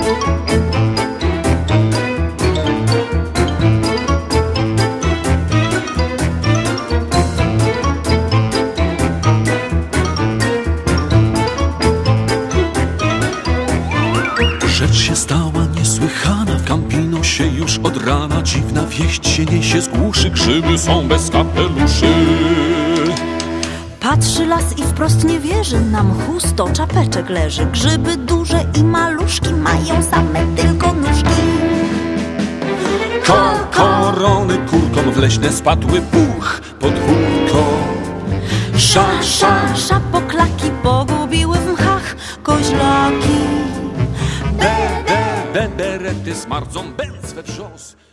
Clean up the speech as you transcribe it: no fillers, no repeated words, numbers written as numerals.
Rzecz się stała niesłychana, w Campinosie już od rana dziwna wieść się niesie z głuszy, grzyby są bez kapeluszy. Patrzy las i wprost nie wierzy, na mchu 100 czapeczek leży. Grzyby duże i maluszki mają same tylko nóżki. Korony kurkom w leśne spadły, puch, podwórko. Szapoklaki pogubiły w mchach koźlaki. Berety smardzą, bęc we wrzos.